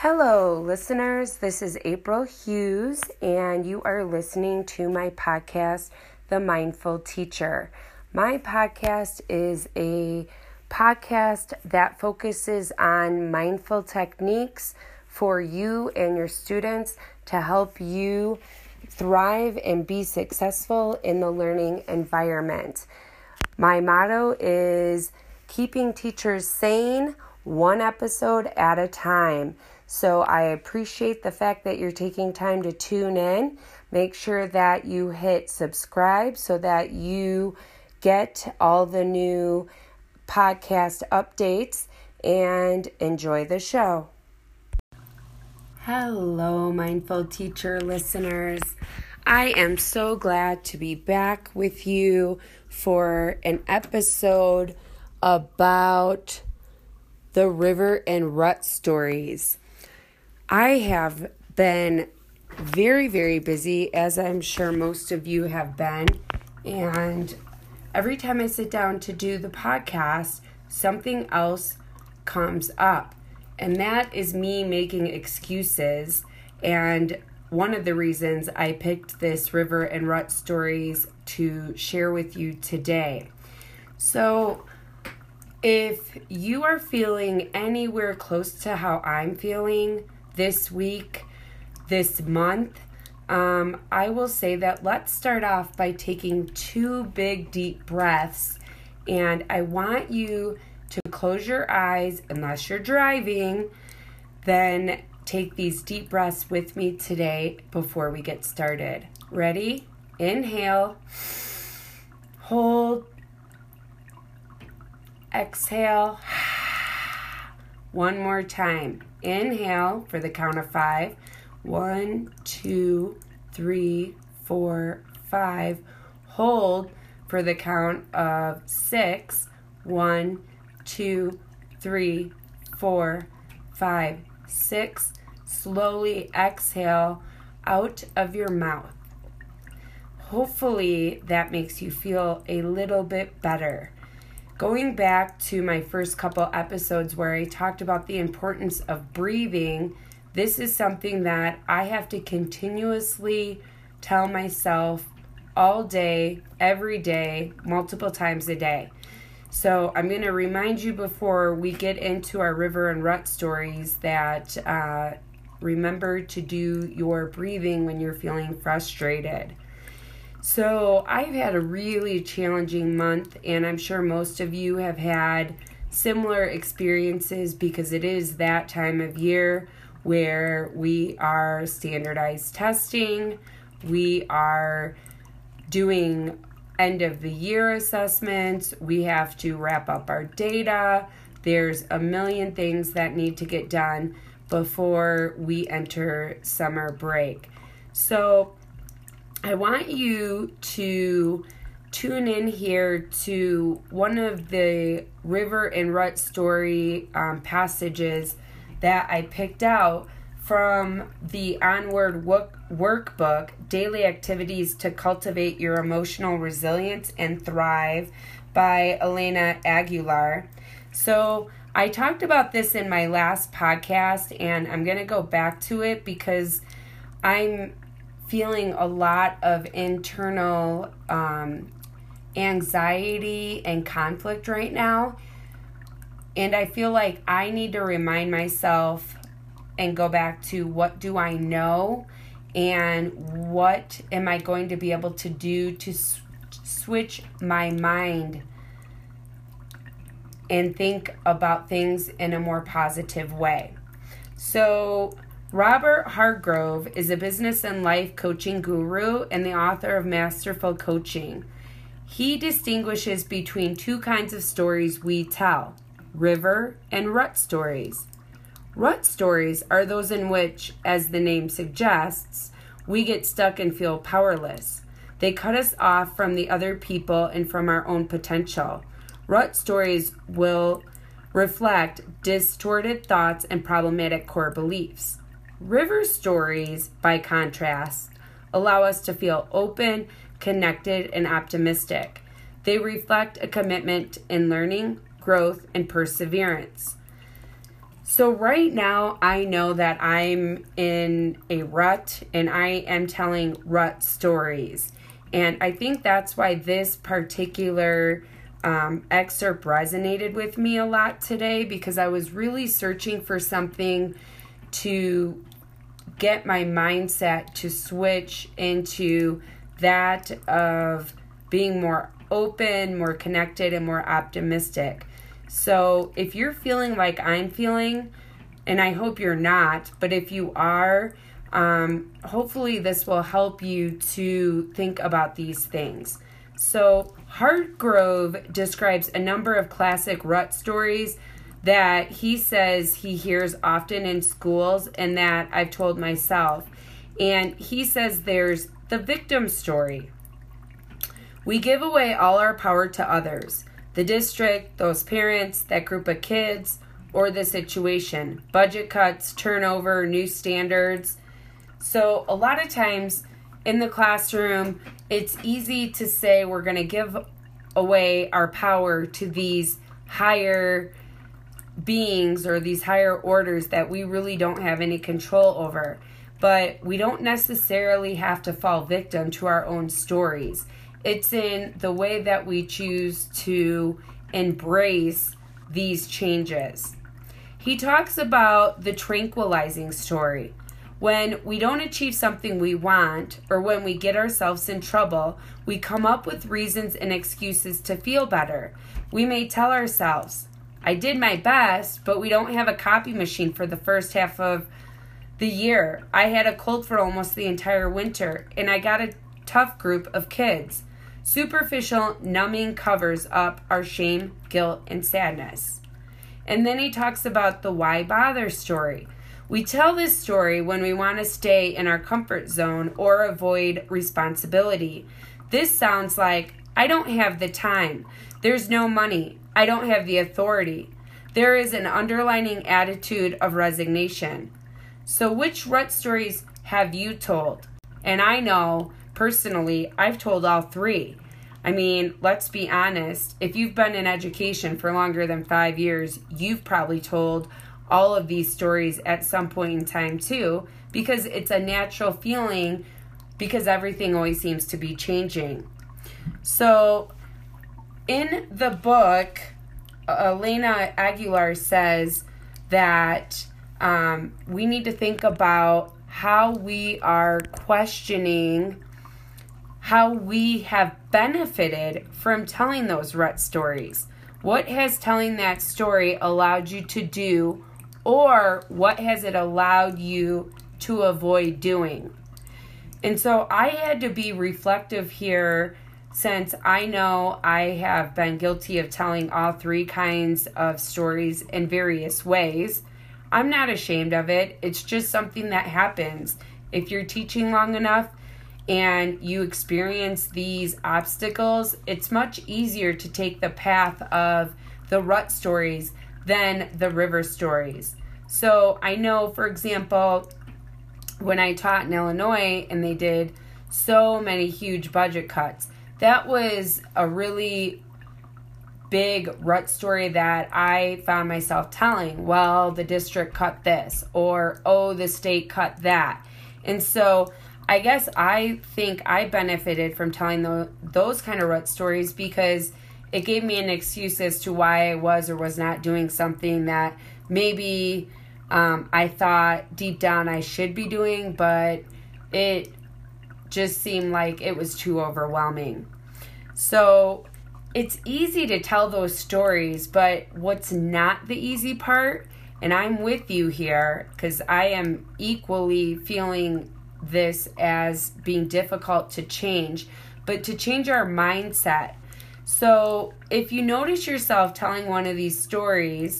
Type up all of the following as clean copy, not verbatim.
Hello, listeners. This is April Hughes, and you are listening to my podcast, The Mindful Teacher. My podcast is a podcast that focuses on mindful techniques for you and your students to help you thrive and be successful in the learning environment. My motto is keeping teachers sane, one episode at a time. So I appreciate the fact that you're taking time to tune in. Make sure that you hit subscribe so that you get all the new podcast updates and enjoy the show. Hello, Mindful Teacher listeners. I am so glad to be back with you for an episode about the river and rut stories. I have been very, very busy, as I'm sure most of you have been, and every time I sit down to do the podcast, something else comes up, and that is me making excuses. And one of the reasons I picked this river and rut stories to share with you today. So if you are feeling anywhere close to how I'm feeling this week, this month, I will say that let's start off by taking 2 big deep breaths. And I want you to close your eyes unless you're driving. Then take these deep breaths with me today before we get started. Ready? Inhale. Hold. Exhale. One more time. Inhale for the count of 5. 1, 2, 3, 4, 5. Hold for the count of 6. 1, 2, 3, 4, 5, 6. Slowly exhale out of your mouth. Hopefully that makes you feel a little bit better. Going back to my first couple episodes where I talked about the importance of breathing, this is something that I have to continuously tell myself all day, every day, multiple times a day. So I'm going to remind you before we get into our river and rut stories that remember to do your breathing when you're feeling frustrated. So I've had a really challenging month, and I'm sure most of you have had similar experiences because it is that time of year where we are standardized testing, we are doing end of the year assessments, we have to wrap up our data. There's a million things that need to get done before we enter summer break. So I want you to tune in here to one of the river and rut story passages that I picked out from the Onward workbook, Daily Activities to Cultivate Your Emotional Resilience and Thrive by Elena Aguilar. So I talked about this in my last podcast, and I'm going to go back to it because I'm feeling a lot of internal anxiety and conflict right now. And I feel like I need to remind myself and go back to what do I know and what am I going to be able to do to switch my mind and think about things in a more positive way. So Robert Hargrove is a business and life coaching guru and the author of Masterful Coaching. He distinguishes between 2 kinds of stories we tell, river and rut stories. Rut stories are those in which, as the name suggests, we get stuck and feel powerless. They cut us off from the other people and from our own potential. Rut stories will reflect distorted thoughts and problematic core beliefs. River stories, by contrast, allow us to feel open, connected, and optimistic. They reflect a commitment in learning, growth, and perseverance. So right now, I know that I'm in a rut and I am telling rut stories. And I think that's why this particular excerpt resonated with me a lot today, because I was really searching for something to get my mindset to switch into that of being more open, more connected, and more optimistic. So if you're feeling like I'm feeling, and I hope you're not, but if you are, hopefully this will help you to think about these things. So Hartgrove describes a number of classic rut stories that he says he hears often in schools and that I've told myself. And he says there's the victim story. We give away all our power to others. The district, those parents, that group of kids, or the situation. Budget cuts, turnover, new standards. So a lot of times in the classroom, it's easy to say we're going to give away our power to these higher beings or these higher orders that we really don't have any control over. But we don't necessarily have to fall victim to our own stories. It's in the way that we choose to embrace these changes. He talks about the tranquilizing story. When we don't achieve something we want, or when we get ourselves in trouble, we come up with reasons and excuses to feel better. We may tell ourselves, I did my best, but we don't have a copy machine for the first half of the year. I had a cold for almost the entire winter, and I got a tough group of kids. Superficial numbing covers up our shame, guilt, and sadness. And then he talks about the why bother story. We tell this story when we want to stay in our comfort zone or avoid responsibility. This sounds like, I don't have the time. There's no money. I don't have the authority. There is an underlying attitude of resignation. So which rut stories have you told? And I know, personally, I've told all three. I mean, let's be honest. If you've been in education for longer than 5 years, you've probably told all of these stories at some point in time too, because it's a natural feeling because everything always seems to be changing. So in the book, Elena Aguilar says that we need to think about how we are questioning how we have benefited from telling those rut stories. What has telling that story allowed you to do, or what has it allowed you to avoid doing? And so I had to be reflective here, since I know I have been guilty of telling all three kinds of stories in various ways. I'm not ashamed of it. It's just something that happens. If you're teaching long enough and you experience these obstacles, it's much easier to take the path of the rut stories than the river stories. So I know, for example, when I taught in Illinois and they did so many huge budget cuts, that was a really big rut story that I found myself telling. Well, the district cut this, or, oh, the state cut that. And so I guess I think I benefited from telling those kind of rut stories because it gave me an excuse as to why I was or was not doing something that maybe I thought deep down I should be doing, but it just seemed like it was too overwhelming. So it's easy to tell those stories, but what's not the easy part, and I'm with you here because I am equally feeling this as being difficult to change, but to change our mindset. So if you notice yourself telling one of these stories,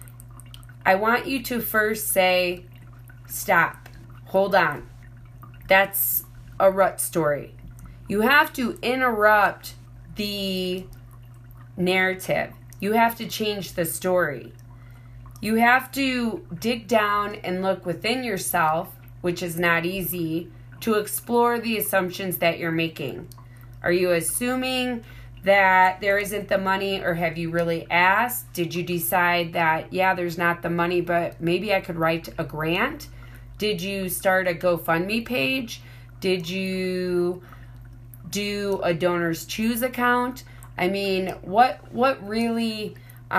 I want you to first say, stop, hold on. That's a rut story. You have to interrupt the narrative. You have to change the story. You have to dig down and look within yourself, which is not easy, to explore the assumptions that you're making. Are you assuming that there isn't the money, or have you really asked? Did you decide that, yeah, there's not the money, but maybe I could write a grant? Did you start a GoFundMe page? Did you do a Donors Choose account? I mean, what really,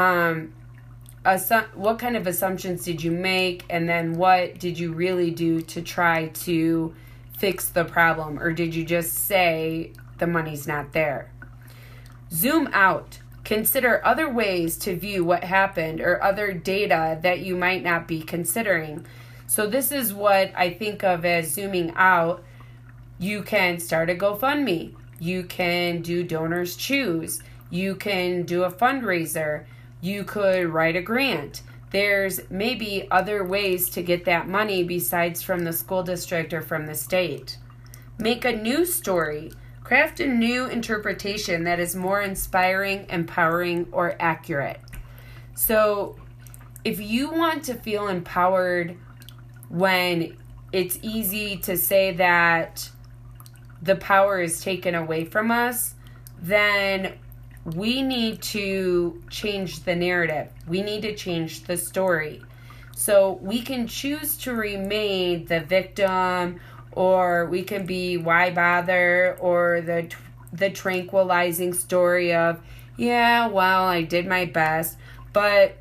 what kind of assumptions did you make? And then what did you really do to try to fix the problem? Or did you just say the money's not there? Zoom out. Consider other ways to view what happened or other data that you might not be considering. So this is what I think of as zooming out. You can start a GoFundMe. You can do Donors Choose. You can do a fundraiser. You could write a grant. There's maybe other ways to get that money besides from the school district or from the state. Make a new story. Craft a new interpretation that is more inspiring, empowering, or accurate. So if you want to feel empowered when it's easy to say that the power is taken away from us, then we need to change the narrative. We need to change the story. So we can choose to remain the victim, or we can be why bother, or the tranquilizing story of, yeah, well, I did my best. But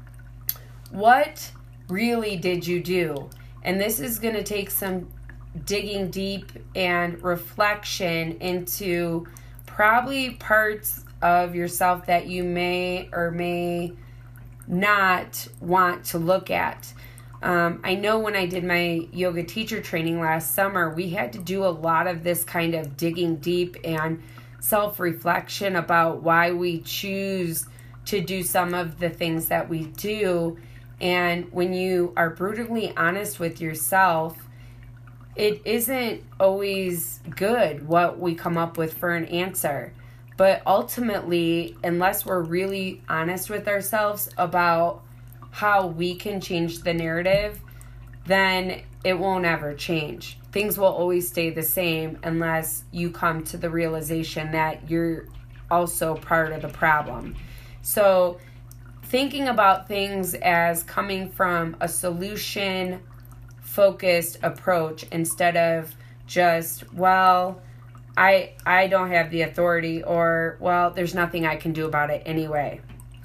what really did you do? And this is going to take some digging deep and reflection into probably parts of yourself that you may or may not want to look at. I know when I did my yoga teacher training last summer, we had to do a lot of this kind of digging deep and self-reflection about why we choose to do some of the things that we do. And when you are brutally honest with yourself, it isn't always good what we come up with for an answer. But ultimately, unless we're really honest with ourselves about how we can change the narrative, then it won't ever change. Things will always stay the same unless you come to the realization that you're also part of the problem. So thinking about things as coming from a solution-focused approach instead of just, well, I don't have the authority, or, well, there's nothing I can do about it anyway.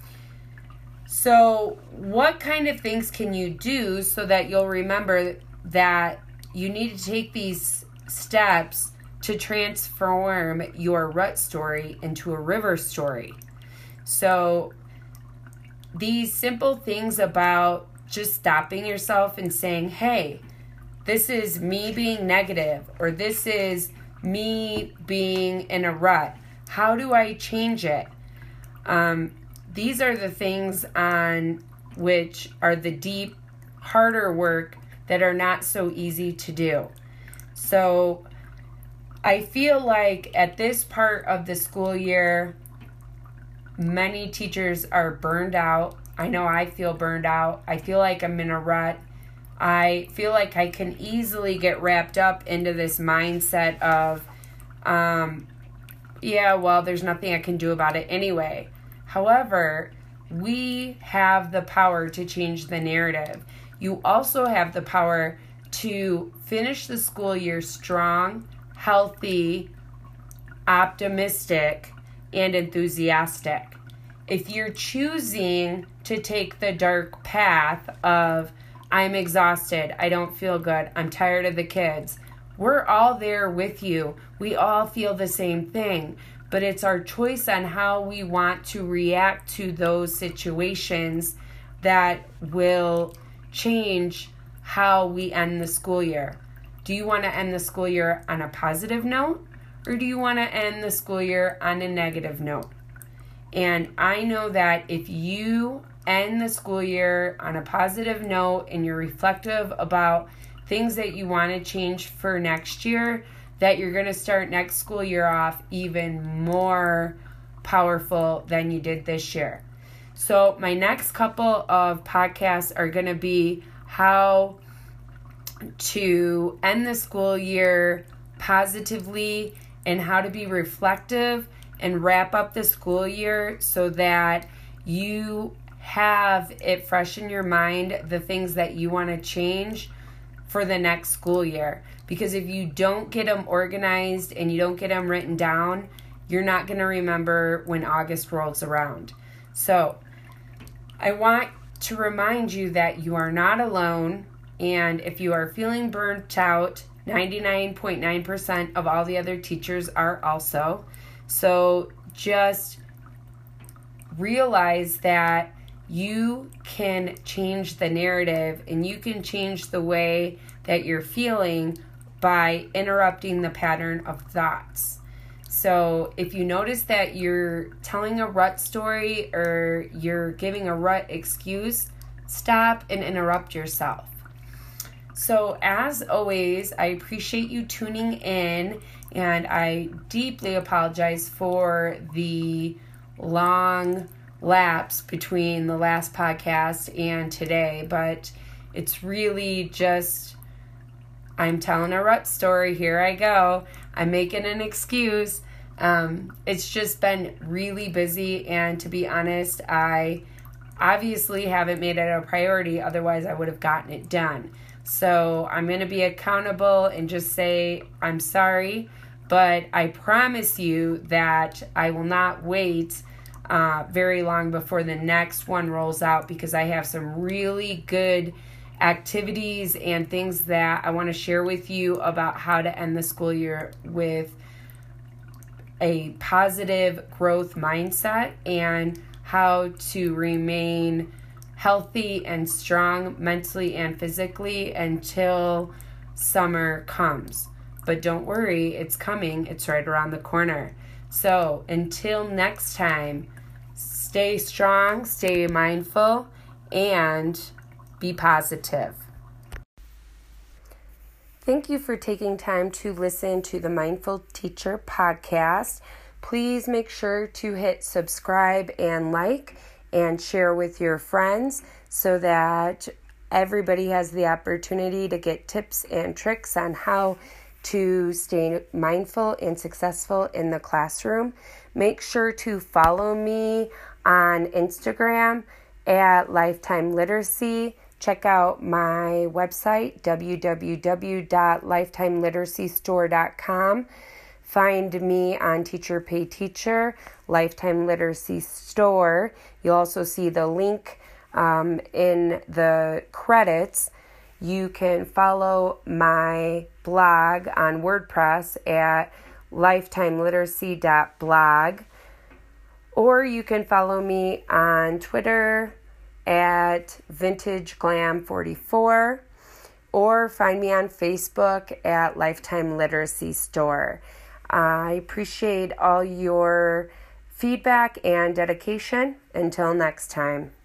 So what kind of things can you do so that you'll remember that you need to take these steps to transform your rut story into a river story? So these simple things about just stopping yourself and saying, hey, this is me being negative, or this is me being in a rut. How do I change it? These are the things on which are the deep, harder work that are not so easy to do. So I feel like at this part of the school year, many teachers are burned out. I know I feel burned out. I feel like I'm in a rut. I feel like I can easily get wrapped up into this mindset of, yeah, well, there's nothing I can do about it anyway. However, we have the power to change the narrative. You also have the power to finish the school year strong, healthy, optimistic, and enthusiastic. If you're choosing to take the dark path of, I'm exhausted, I don't feel good, I'm tired of the kids, we're all there with you. We all feel the same thing. But it's our choice on how we want to react to those situations that will change how we end the school year. Do you want to end the school year on a positive note, or do you want to end the school year on a negative note? And I know that if you end the school year on a positive note and you're reflective about things that you want to change for next year, that you're going to start next school year off even more powerful than you did this year. So my next couple of podcasts are going to be how to end the school year positively and how to be reflective and wrap up the school year so that you have it fresh in your mind, the things that you want to change for the next school year. Because if you don't get them organized and you don't get them written down, you're not going to remember when August rolls around. So I want to remind you that you are not alone, and if you are feeling burnt out, 99.9% of all the other teachers are also. So just realize that you can change the narrative and you can change the way that you're feeling by interrupting the pattern of thoughts. So if you notice that you're telling a rut story or you're giving a rut excuse, stop and interrupt yourself. So as always, I appreciate you tuning in, and I deeply apologize for the long lapse between the last podcast and today, but it's really just, I'm telling a rut story. Here I go. I'm making an excuse. It's just been really busy, and to be honest, I obviously haven't made it a priority. Otherwise, I would have gotten it done. So I'm going to be accountable and just say I'm sorry, but I promise you that I will not wait very long before the next one rolls out, because I have some really good activities and things that I want to share with you about how to end the school year with a positive growth mindset and how to remain healthy and strong mentally and physically until summer comes. But don't worry, it's coming. It's right around the corner. So until next time, stay strong, stay mindful, and be positive. Thank you for taking time to listen to the Mindful Teacher podcast. Please make sure to hit subscribe and like and share with your friends so that everybody has the opportunity to get tips and tricks on how to stay mindful and successful in the classroom. Make sure to follow me on Instagram at Lifetime Literacy. Check out my website, www.lifetimeliteracystore.com. Find me on Teacher Pay Teacher, Lifetime Literacy Store. You'll also see the link in the credits. You can follow my blog on WordPress at lifetimeliteracy.blog, or you can follow me on Twitter at VintageGlam44, or find me on Facebook at Lifetime Literacy Store. I appreciate all your feedback and dedication. Until next time.